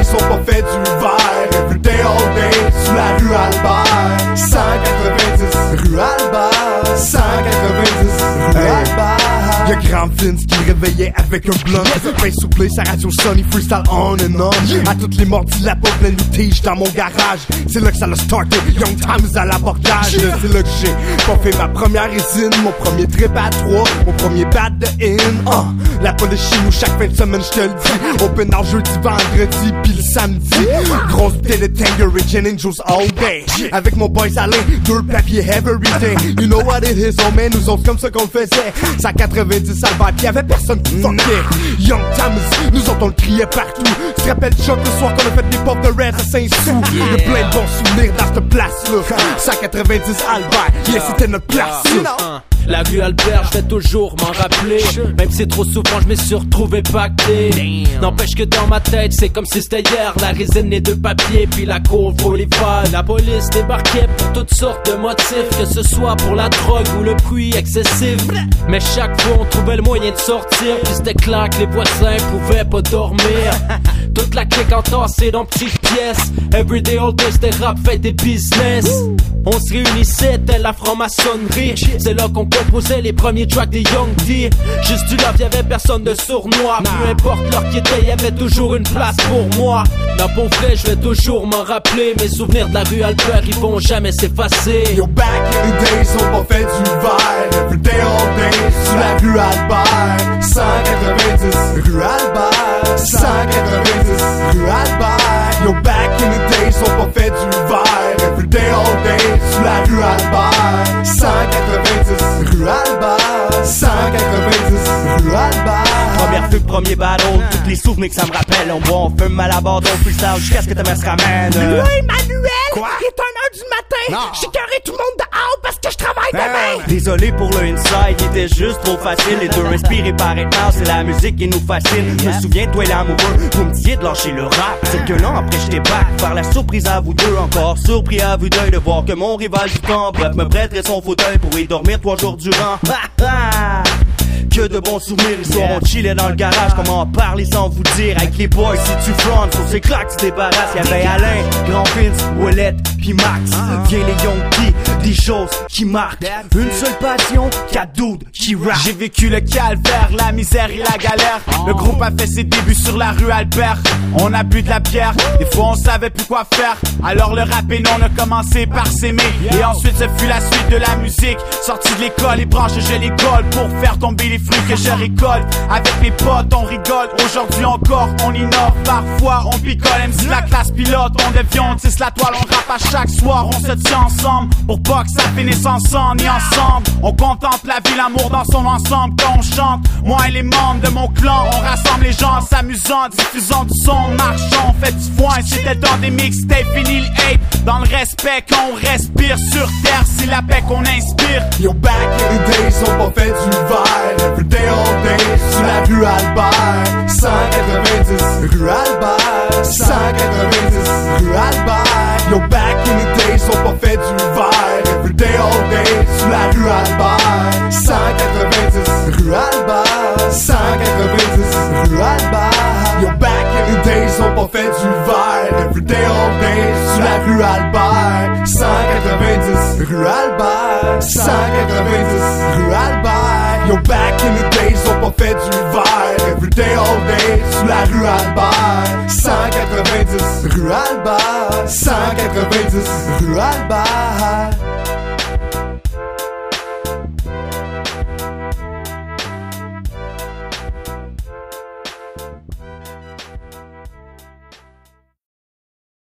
ils ont pas fait du verre. Everyday all day, sur la rue Albert. 190, rue Albert. 190, rue Albert. Y'a Grand Vince qui le réveillait avec un blunt. Ben souplé, sa radio Sony freestyle on and on. À toutes les mordis, la porte pleine de tige dans mon garage. C'est là que ça l'a starté, Young Times à l'abordage. C'est là que j'ai pas fait ma première résine, mon premier trip à 3, mon premier bat de in. La police chez nous chaque fin de semaine, j'te le dis. Open house jeudi, vendredi, pis le samedi. Grosse bouteille de Tangerine, gin and juice all day. Avec mon boy Alain, deux papiers everything. You know what it is, oh man, nous autres comme ça qu'on le faisait. 190 Albert, pis y'avait personne qui fuckait. Young Times, nous autres on le criait partout. Tu te rappelles Chuck le soir qu'on a fait des pop de Red à Saint-Sou? Y'a plein de bons souvenirs dans cette place-là. 190 Albert, yeah, c'était notre place. La rue Albert, je vais toujours m'en rappeler. Même si trop souvent je me suis retrouvé pacté. N'empêche que dans ma tête, c'est comme si c'était hier. La résine, les deux papiers, puis la cour polyphale. La police débarquait pour toutes sortes de motifs, que ce soit pour la drogue ou le bruit excessif. Mais chaque fois on trouvait le moyen de sortir, puis c'était clair que les voisins pouvaient pas dormir. Toute la clique entassée dans petites pièces. Everyday all day, c'était rap, fait des business. On se réunissait telle la franc-maçonnerie. C'est là qu'on composait les premiers tracks des Young D. Juste du love, y'avait personne de sournois. Peu importe l'heure qui était, y'avait toujours une place pour moi. Non, pour vrai, je vais toujours m'en rappeler. Mes souvenirs de la rue Albert, ils vont jamais s'effacer. Yo, back in the days, on pas fait du verre. Everyday all day, sur la rue Albert. 190, rue Albert. 190, rue Albert. Yo, back in the days, on pas fait du verre. Everyday all day, sur la rue Albert. 190, rue Albert. 190, rue Albert. Première fugue, premier battle, tous les souvenirs que ça me rappelle. On boit, on fume à l'abandon, freestyle jusqu'à ce que ta mère se ramène. Oui, Manuel! Quoi? Il est 1h du matin! J'ai carré tout le monde dehors parce que je travaille demain! Désolé pour le inside, il était juste trop facile. Les deux inspirés par maintenant, c'est la musique qui nous fascine. Je me souviens, toi et l'amoureux, vous me disiez de lâcher le rap. C'est que non, après j'étais back, faire la surprise à vous deux. Encore surpris à vue d'œil de voir que mon rival du temps, bref, me prêterait son fauteuil pour y dormir 3 jours durant. Que de bons souvenirs, ils seront chillés dans le garage. Comment en parler sans vous dire? Avec les boys, si tu front, sur ces claques, tu débarrasses. Y'avait Alain, Grand Vince, Ouellette, pis Max. Viens les Young T, des choses qui marquent. Une seule passion, 4 dudes qui rap. J'ai vécu le calvaire, la misère et la galère. Le groupe a fait ses débuts sur la rue Albert. On a bu de la bière, des fois on savait plus quoi faire. Alors le rap et non, on a commencé par s'aimer. Et ensuite ce fut la suite de la musique. Sorti de l'école, les branches je les colle pour faire tomber les fruits que je récolte. Avec mes potes on rigole, aujourd'hui encore on innove. Parfois on picole, MC la classe pilote. On devient, on tisse la toile, on rappe à chaque soir. On se tient ensemble pour pas que ça finisse ensemble ni ensemble. On contemple la vie, l'amour dans son ensemble. Quand on chante, moi et les membres de mon clan, on rassemble les gens en s'amusant, diffusant du son, marchant, on fait du foin. C'était dans des mixtapes, fini le hate. Dans le respect qu'on respire sur terre, c'est la paix qu'on inspire. Yo, back in the days, on pas fait du verre. Everyday all day, sur la rue Albert. 190, rue Albert. 190, rue Albert. Yo, back in the days, on pas fait du verre. Everyday all day, sur la rue Albert. 190, rue Albert. 190, rue Albert. Yo, back in the days, on pas fait du verre. Everyday all day, sur la rue Albert. 190, rue Albert. 190, rue Albert. Yo, back in the days, on pas fait du verre. Everyday all day, sur la rue Albert. 190, rue Albert. 190, rue Albert.